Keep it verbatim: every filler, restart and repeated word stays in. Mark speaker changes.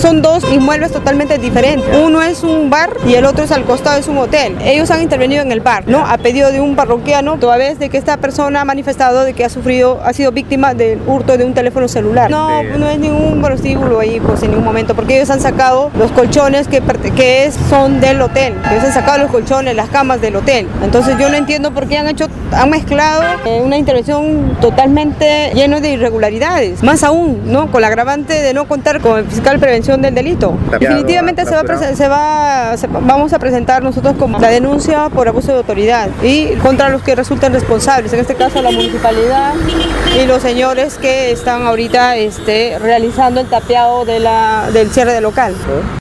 Speaker 1: son dos inmuebles totalmente diferentes. Uno es un bar y el otro es al costado, es un hotel. Ellos han intervenido en el bar, ¿no? A pedido de un parroquiano, toda vez de que esta persona ha manifestado de que ha sufrido, ha sido víctima del hurto de un teléfono celular. No, no es ningún prostíbulo ahí, pues en ningún momento, porque ellos han sacado los colchones que, que es, son del hotel. Ellos han sacado los colchones, las camas del hotel. Entonces yo no entiendo por qué han hecho, han mezclado eh, una intervención totalmente llena de irregularidades. Más aún, ¿no? Con la agravante de no contar con el fiscal de prevención del delito. Definitivamente se va, a se va se, vamos a presentar nosotros como la denuncia por abuso de autoridad y contra los que resulten responsables, en este caso la municipalidad y los señores que están ahorita este, realizando el tapiado de la, del cierre del local.